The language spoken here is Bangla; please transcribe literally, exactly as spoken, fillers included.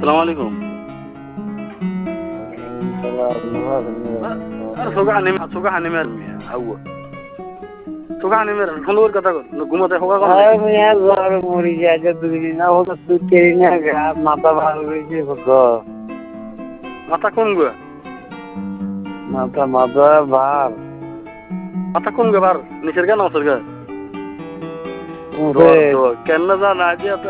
সালাম আলাইকুম আর সোগা হানি সোগা হানি মের আউয়া সোগা হানি মের সুন্দর কথা কর ঘুমাতে হোগা কর আরে মিয়া জ্বর মরি যায় যে দুই দিন না হতো তুই কেরি না গা মাথা ভালো হয়েছে হতো মাথা কম গো মাথা মাথা ভার মাথা কম গো বার নিচের গা নসর গা কেন জানা যে